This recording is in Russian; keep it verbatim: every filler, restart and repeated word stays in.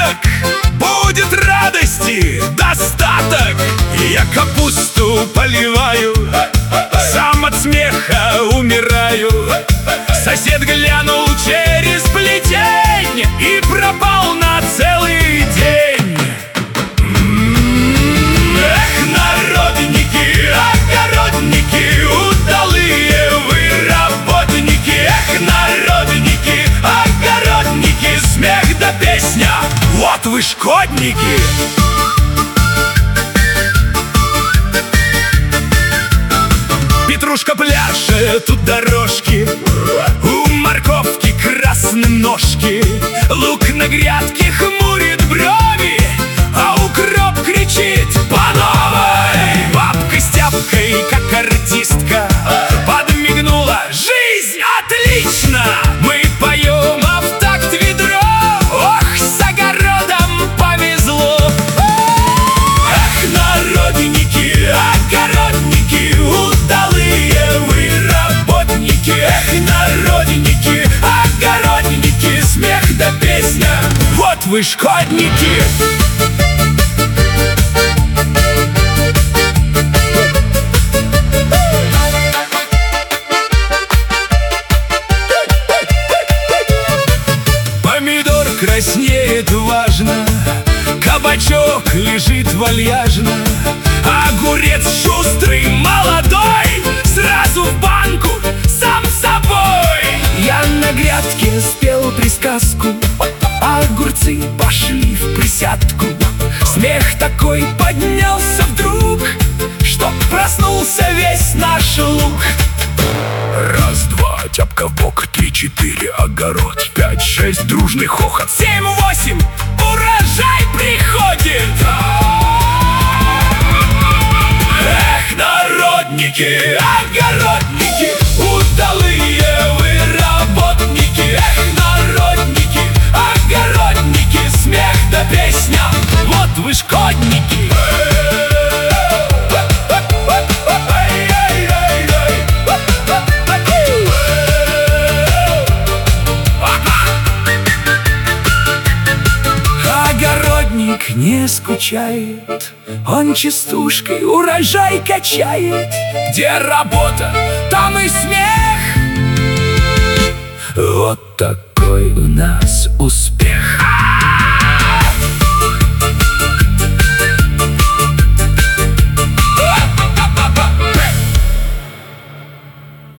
порядок, будет радости достаток. Я капусту поливаю, сам от смеха умираю. Сосед глянул через плетень и пропал на целый день. Эх, народники, огородники, удалые вы работники. Эх, народники, огородники, смех да песня, вот вы шкодники. Петрушка пляшет у дорожки, у морковки красным ножки. Лук на грядке хмурит брови, а укроп кричит по новой. Бабка с тяпкой, как артистка, подмигнула: жизнь отлично! Мы поем, а в такт ведро. Ох, с огородом повезло! Эх, народники, огородники, удалые вы работники. Эх, народники, огородники, смех да песня, вот вы шкодники. Помидор краснеет важно, кабачок лежит вальяжно. Огурец шустрый, молодой, сразу в банку, сам собой. Я на грядке спел присказку, огурцы пошли в присядку. Смех такой поднялся вдруг, что проснулся весь наш луг. Раз-два, тяпка в бок, три-четыре, огород, пять-шесть, дружный хохот, семь-восемь, урожай приходит. Эх, народники, огородники, удалые вы работники. Эх, народники, огородники, смех да песня, вот вы шкодники. Огородник не скучает, он частушкой урожай качает. Где работа, там и смех, вот такой у нас успех.